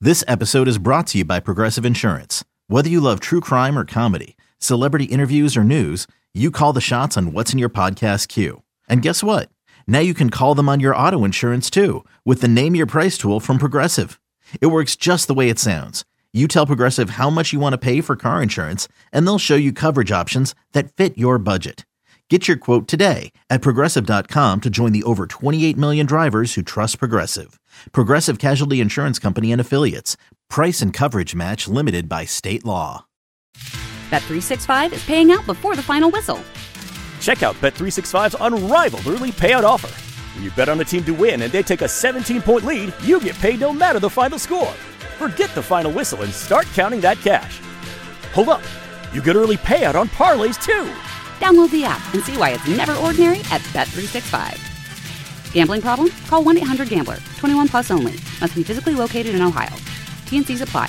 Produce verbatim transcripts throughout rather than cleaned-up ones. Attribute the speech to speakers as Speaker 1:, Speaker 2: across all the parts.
Speaker 1: This episode is brought to you by Progressive Insurance. Whether you love true crime or comedy, celebrity interviews or news, you call the shots on what's in your podcast queue. And guess what? Now you can call them on your auto insurance too with the Name Your Price tool from Progressive. It works just the way it sounds. You tell Progressive how much you want to pay for car insurance, and they'll show you coverage options that fit your budget. Get your quote today at Progressive dot com to join the over twenty-eight million drivers who trust Progressive. Progressive Casualty Insurance Company and Affiliates. Price and coverage match limited by state law.
Speaker 2: Bet three sixty-five is paying out before the final whistle.
Speaker 3: Check out Bet three sixty-five's unrivaled early payout offer. When you bet on a team to win and they take a seventeen-point lead, you get paid no matter the final score. Forget the final whistle and start counting that cash. Hold up. You get early payout on parlays, too.
Speaker 2: Download the app and see why it's never ordinary at Bet three sixty-five. Gambling problem? Call one eight hundred gambler. twenty-one plus only. Must be physically located in Ohio. T N Cs apply.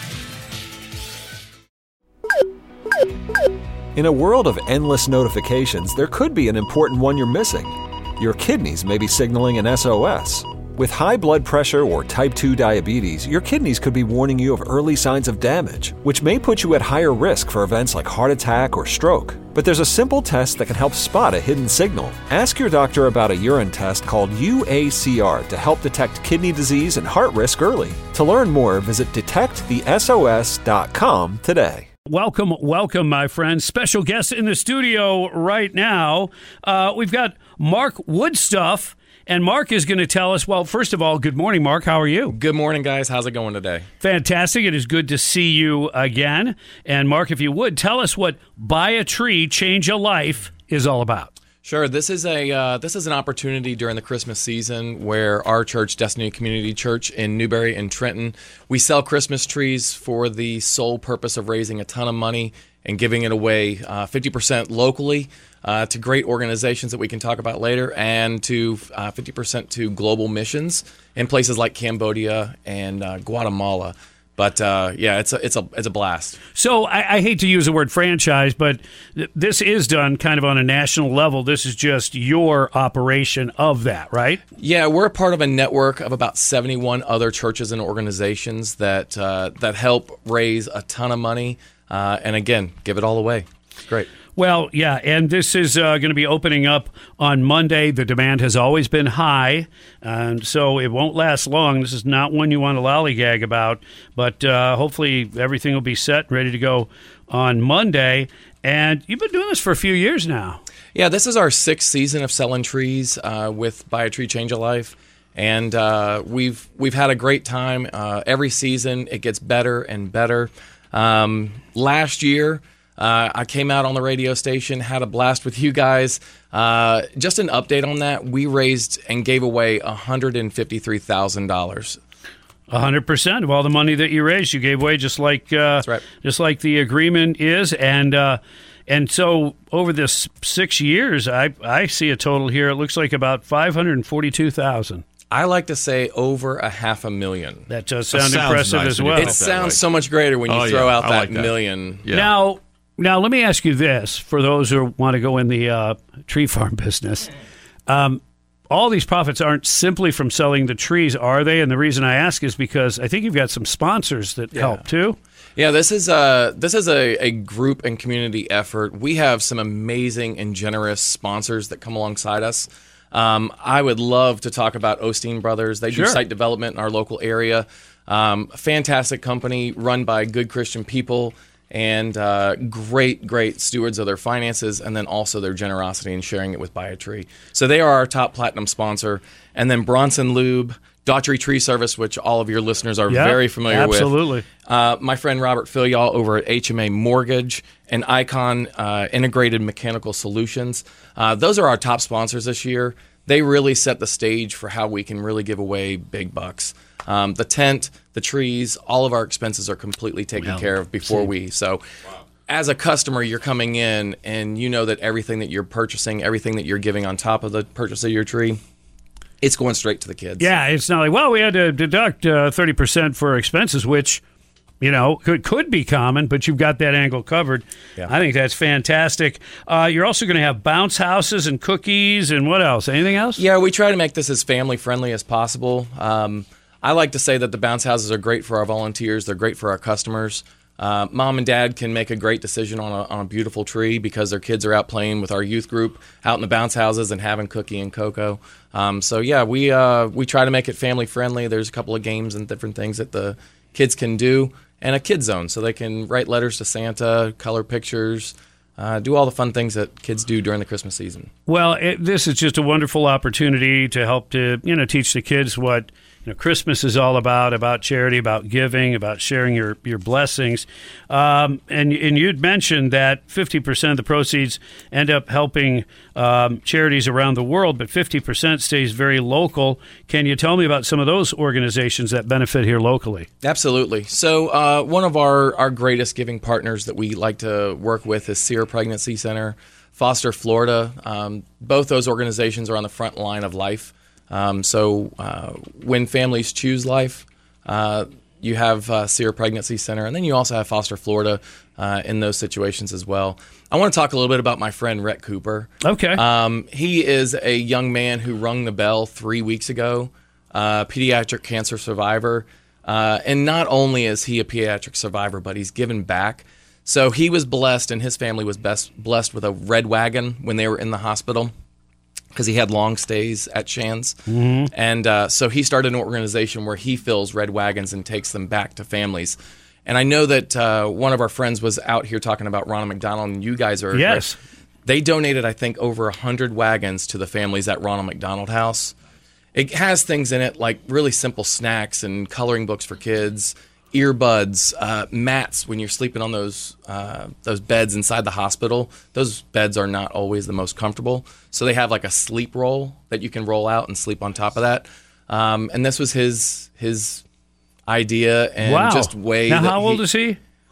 Speaker 4: In a world of endless notifications, there could be an important one you're missing. Your kidneys may be signaling an S O S. With high blood pressure or type two diabetes, your kidneys could be warning you of early signs of damage, which may put you at higher risk for events like heart attack or stroke. But there's a simple test that can help spot a hidden signal. Ask your doctor about a urine test called U A C R to help detect kidney disease and heart risk early. To learn more, visit detect the S O S dot com today.
Speaker 5: Welcome, welcome, my friends. Special guest in the studio right now. Uh, we've got Mark Woodstuff. And Mark is going to tell us, well, first of all, good morning, Mark. How are you?
Speaker 6: Good morning, guys. How's it going today?
Speaker 5: Fantastic. It is good to see you again. And Mark, if you would, tell us what Buy a Tree, Change a Life is all about.
Speaker 6: Sure. This is a uh, this is an opportunity during the Christmas season where our church, Destiny Community Church in Newberry and Trenton, we sell Christmas trees for the sole purpose of raising a ton of money and giving it away uh, fifty percent locally uh, to great organizations that we can talk about later, and to uh, fifty percent to global missions in places like Cambodia and uh, Guatemala. But uh, yeah, it's a it's a it's a blast.
Speaker 5: So I, I hate to use the word franchise, but th- this is done kind of on a national level. This is just your operation of that, right?
Speaker 6: Yeah, we're a part of a network of about seventy-one other churches and organizations that uh, that help raise a ton of money. Uh, and again, give it all away. It's great.
Speaker 5: Well, yeah, and this is uh, going to be opening up on Monday. The demand has always been high, and so it won't last long. This is not one you want to lollygag about, but uh, hopefully everything will be set and ready to go on Monday. And you've been doing this for a few years now.
Speaker 6: Yeah, this is our sixth season of selling trees uh, with Buy a Tree, Change a Life. And uh, we've we've had a great time. Uh, every season, it gets better and better. Um, last year, uh, I came out on the radio station, had a blast with you guys. Uh, just an update on that, we raised and gave away one hundred fifty-three thousand dollars.
Speaker 5: one hundred percent of all the money that you raised, you gave away, just like uh,
Speaker 6: That's right.
Speaker 5: just like the agreement is. And uh, and so over this six years, I, I see a total here. It looks like about five hundred forty-two thousand dollars.
Speaker 6: I like to say over a half a million.
Speaker 5: That does sound
Speaker 7: That sounds
Speaker 5: impressive
Speaker 7: nice
Speaker 5: as
Speaker 7: when you
Speaker 5: well.
Speaker 6: It sounds so much greater when you
Speaker 7: Oh,
Speaker 6: throw
Speaker 7: yeah.
Speaker 6: out
Speaker 7: I
Speaker 6: that,
Speaker 7: like that.
Speaker 6: million.
Speaker 7: Yeah.
Speaker 5: Now, now let me ask you this: for those who want to go in the uh, tree farm business, um, all these profits aren't simply from selling the trees, are they? And the reason I ask is because I think you've got some sponsors that
Speaker 6: Yeah.
Speaker 5: help too.
Speaker 6: Yeah, this is a this is a, a group and community effort. We have some amazing and generous sponsors that come alongside us. Um, I would love to talk about Osteen Brothers. They
Speaker 5: Sure.
Speaker 6: do site development in our local area. Um, a fantastic company run by good Christian people and uh, great, great stewards of their finances, and then also their generosity in sharing it with Buy a Tree. So they are our top platinum sponsor. And then Bronson Lube, Daughtry Tree Service, which all of your listeners are
Speaker 5: Yeah,
Speaker 6: very familiar
Speaker 5: absolutely.
Speaker 6: with. Uh, my friend Robert Filial over at H M A Mortgage and Icon uh, Integrated Mechanical Solutions. Uh, those are our top sponsors this year. They really set the stage for how we can really give away big bucks. Um, the tent, the trees, all of our expenses are completely taken
Speaker 5: Well,
Speaker 6: care of before
Speaker 5: see.
Speaker 6: we. So as a customer, you're coming in and you know that everything that you're purchasing, everything that you're giving on top of the purchase of your tree, it's going straight to the kids.
Speaker 5: Yeah, it's not like, well, we had to deduct uh, thirty percent for expenses, which, you know, could could be common, but you've got that angle covered.
Speaker 6: Yeah.
Speaker 5: I think that's fantastic. Uh, you're also going to have bounce houses and cookies and what else? Anything else?
Speaker 6: Yeah, we try to make this as family friendly as possible. Um, I like to say that the bounce houses are great for our volunteers. They're great for our customers. Uh, mom and dad can make a great decision on a, on a beautiful tree because their kids are out playing with our youth group out in the bounce houses and having cookie and cocoa. Um, so yeah, we uh, we try to make it family friendly. There's a couple of games and different things that the kids can do, and a kid zone so they can write letters to Santa, color pictures, uh, do all the fun things that kids do during the Christmas season.
Speaker 5: Well, it, this is just a wonderful opportunity to help to you know teach the kids what. You know, Christmas is all about about charity, about giving, about sharing your your blessings. Um, and and you'd mentioned that fifty percent of the proceeds end up helping um, charities around the world, but fifty percent stays very local. Can you tell me about some of those organizations that benefit here locally?
Speaker 6: Absolutely. So uh, one of our, our greatest giving partners that we like to work with is Sierra Pregnancy Center, Foster Florida. Um, both those organizations are on the front line of life. Um, so uh, when families choose life, uh, you have uh, Sierra Pregnancy Center, and then you also have Foster Florida uh, in those situations as well. I want to talk a little bit about my friend Rhett Cooper.
Speaker 5: Okay.
Speaker 6: Um, he is a young man who rung the bell three weeks ago, uh, pediatric cancer survivor. Uh, and not only is he a pediatric survivor, but he's given back. So he was blessed, and his family was best blessed with a red wagon when they were in the hospital, because he had long stays at Shands. Mm-hmm. And uh, so he started an organization where he fills red wagons and takes them back to families. And I know that uh, one of our friends was out here talking about Ronald McDonald, and you guys are...
Speaker 5: Yes.
Speaker 6: Right? They donated, I think, over one hundred wagons to the families at Ronald McDonald House. It has things in it like really simple snacks and coloring books for kids, earbuds, uh, mats when you're sleeping on those uh, those beds inside the hospital. Those beds are not always the most comfortable, so they have like a sleep roll that you can roll out and sleep on top of that. Um, and this was his his idea and
Speaker 5: wow.
Speaker 6: just way.
Speaker 5: Now,
Speaker 6: that
Speaker 5: how old
Speaker 6: he,
Speaker 5: is he?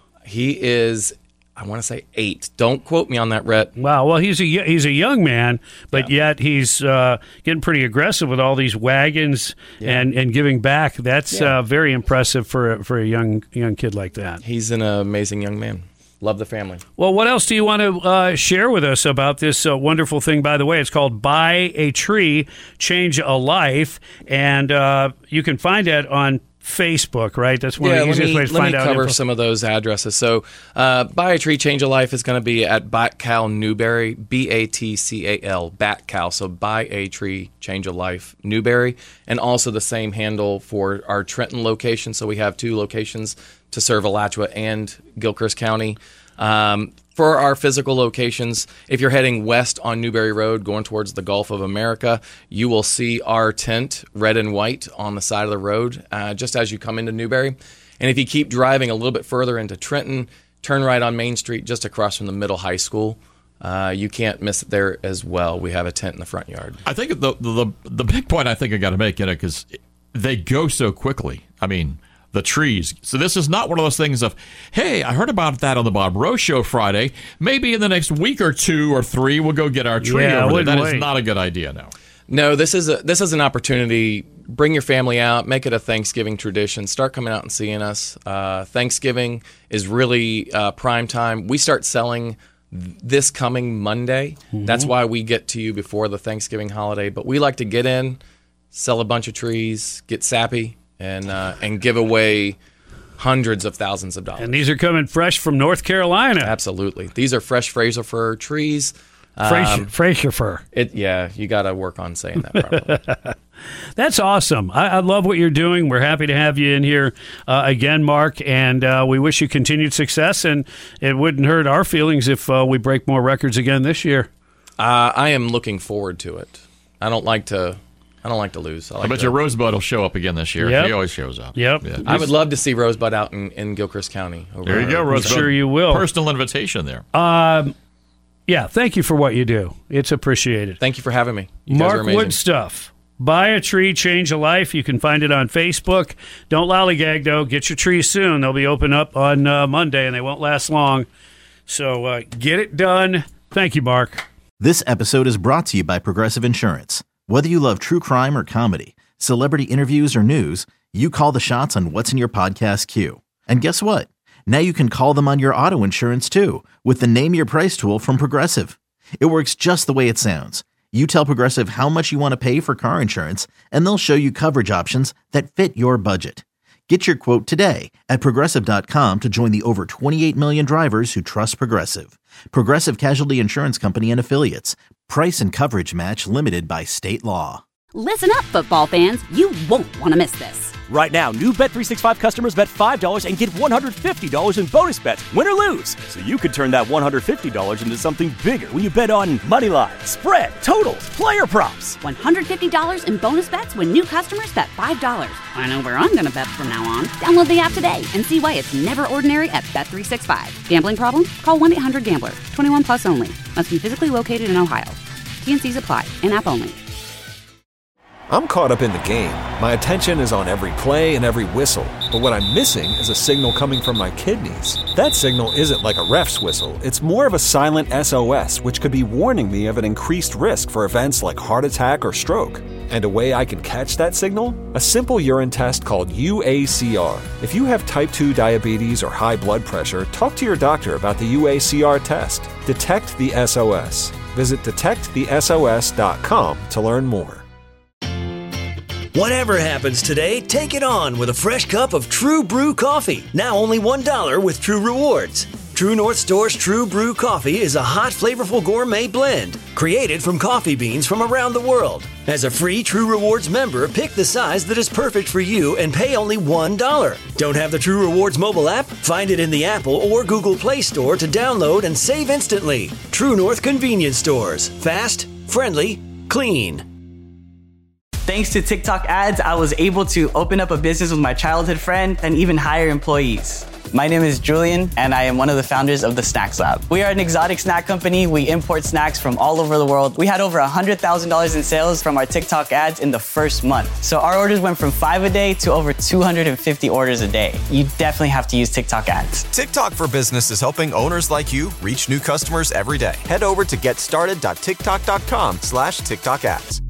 Speaker 6: He is, I want to say eight. Don't quote me on that, Rhett.
Speaker 5: Wow. Well, he's a he's a young man, but
Speaker 6: yeah.
Speaker 5: yet he's uh, getting pretty aggressive with all these wagons yeah. and, and giving back. That's yeah. uh, very impressive for a, for a young young kid like that.
Speaker 6: He's an amazing young man. Love the family.
Speaker 5: Well, what else do you want to uh, share with us about this uh, wonderful thing? By the way, it's called Buy a Tree, Change a Life, and uh, you can find it on Facebook, right? That's one
Speaker 6: yeah,
Speaker 5: of the easiest
Speaker 6: me,
Speaker 5: ways to find
Speaker 6: out.
Speaker 5: out.
Speaker 6: Let me cover
Speaker 5: info.
Speaker 6: some of those addresses. So, uh, Buy a Tree, Change a Life is going to be at Batcal Newberry, B A T C A L, Batcal. So, Buy a Tree, Change a Life, Newberry. And also the same handle for our Trenton location. So, we have two locations to serve Alachua and Gilchrist County. Um, for our physical locations, if you're heading west on Newberry Road going towards the Gulf of America, you will see our tent, red and white, on the side of the road uh, just as you come into Newberry. And if you keep driving a little bit further into Trenton, turn right on Main Street just across from the middle high school. Uh, you can't miss it there as well. We have a tent in the front yard.
Speaker 7: I think the the, the big point I think I got to make in it, because they go so quickly. I mean, the trees. So this is not one of those things of, hey, I heard about that on the Bob Rose Show Friday. Maybe in the next week or two or three, we'll go get our tree
Speaker 5: yeah,
Speaker 7: over there. That
Speaker 5: wait.
Speaker 7: is not a good idea now.
Speaker 6: No, this is a this is an opportunity. Bring your family out. Make it a Thanksgiving tradition. Start coming out and seeing us. Uh, Thanksgiving is really uh, prime time. We start selling this coming Monday. Mm-hmm. That's why we get to you before the Thanksgiving holiday. But we like to get in, sell a bunch of trees, get sappy, and uh, and give away hundreds of thousands of dollars.
Speaker 5: And these are coming fresh from North Carolina.
Speaker 6: Absolutely. These are fresh Fraser fir trees.
Speaker 5: Fraser,
Speaker 6: Um,
Speaker 5: Fraser fir.
Speaker 6: It, yeah, you got to work on saying that properly.
Speaker 5: That's awesome. I, I love what you're doing. We're happy to have you in here uh, again, Mark, and uh, we wish you continued success, and it wouldn't hurt our feelings if uh, we break more records again this year.
Speaker 6: Uh, I am looking forward to it. I don't like to I don't like to lose. I, like
Speaker 7: I bet
Speaker 6: to,
Speaker 7: your Rosebud will show up again this year.
Speaker 5: Yep.
Speaker 7: He always shows up.
Speaker 5: Yep.
Speaker 7: Yeah.
Speaker 6: I would love to see Rosebud out in, in Gilchrist County. Over
Speaker 7: There you go,
Speaker 6: our-
Speaker 7: Rosebud.
Speaker 5: Sure you will.
Speaker 7: Personal invitation there.
Speaker 5: Um, yeah, thank you for what you do. It's appreciated.
Speaker 6: Thank you for having me. You guys are
Speaker 5: Mark
Speaker 6: amazing.
Speaker 5: Woodstuff. Buy a Tree, Change a Life. You can find it on Facebook. Don't lollygag, though. Get your tree soon. They'll be open up on uh, Monday, and they won't last long. So uh, get it done. Thank you, Mark.
Speaker 1: This episode is brought to you by Progressive Insurance. Whether you love true crime or comedy, celebrity interviews or news, you call the shots on what's in your podcast queue. And guess what? Now you can call them on your auto insurance too with the Name Your Price tool from Progressive. It works just the way it sounds. You tell Progressive how much you want to pay for car insurance, and they'll show you coverage options that fit your budget. Get your quote today at Progressive dot com to join the over twenty-eight million drivers who trust Progressive. Progressive Casualty Insurance Company and Affiliates. Price and coverage match limited by state law.
Speaker 2: Listen up, football fans. You won't want to miss this.
Speaker 3: Right now, new Bet three sixty-five customers bet five dollars and get one hundred fifty dollars in bonus bets, win or lose. So you could turn that one hundred fifty dollars into something bigger when you bet on money line, spread, totals, player props.
Speaker 2: one hundred fifty dollars in bonus bets when new customers bet five dollars. I know where I'm going to bet from now on. Download the app today and see why it's never ordinary at Bet three sixty-five. Gambling problem? Call one eight hundred gambler. twenty-one plus only. Must be physically located in Ohio. T N Cs apply. In-app only.
Speaker 4: I'm caught up in the game. My attention is on every play and every whistle. But what I'm missing is a signal coming from my kidneys. That signal isn't like a ref's whistle. It's more of a silent S O S, which could be warning me of an increased risk for events like heart attack or stroke. And a way I can catch that signal? A simple urine test called U A C R. If you have type two diabetes or high blood pressure, talk to your doctor about the U A C R test. Detect the S O S. Visit detect the S O S dot com to learn more.
Speaker 8: Whatever happens today, take it on with a fresh cup of True Brew coffee. Now only one dollar with True Rewards. True North Store's True Brew coffee is a hot, flavorful gourmet blend created from coffee beans from around the world. As a free True Rewards member, pick the size that is perfect for you and pay only one dollar. Don't have the True Rewards mobile app? Find it in the Apple or Google Play Store to download and save instantly. True North Convenience Stores. Fast, friendly, clean.
Speaker 9: Thanks to TikTok ads, I was able to open up a business with my childhood friend and even hire employees. My name is Julian, and I am one of the founders of the Snacks Lab. We are an exotic snack company. We import snacks from all over the world. We had over one hundred thousand dollars in sales from our TikTok ads in the first month. So our orders went from five a day to over two hundred fifty orders a day. You definitely have to use TikTok ads.
Speaker 10: TikTok for Business is helping owners like you reach new customers every day. Head over to getstarted dot tiktok dot com slash TikTok ads.